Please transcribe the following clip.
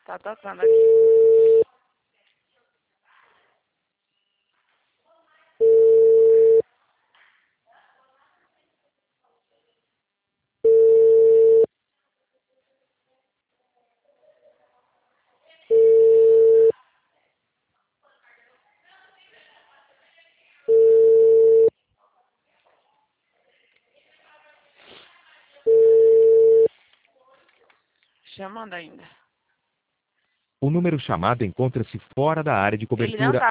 Tá tocando aqui. Chamando ainda. O número chamado encontra-se fora da área de Ele não cobertura. tá